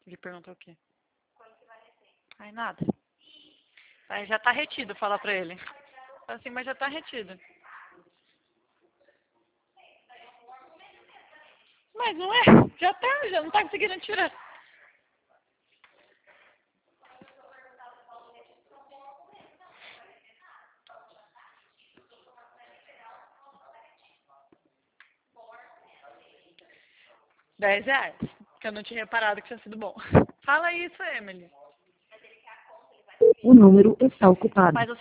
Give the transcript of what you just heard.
Ele perguntou o quê? Ai, nada. Aí já tá retido, fala pra ele. Fala assim, mas já tá retido. Mas não é? Já não tá conseguindo tirar. R$ 10. Que eu não tinha reparado que tinha sido bom. Fala isso, Emily. O número está ocupado. Mas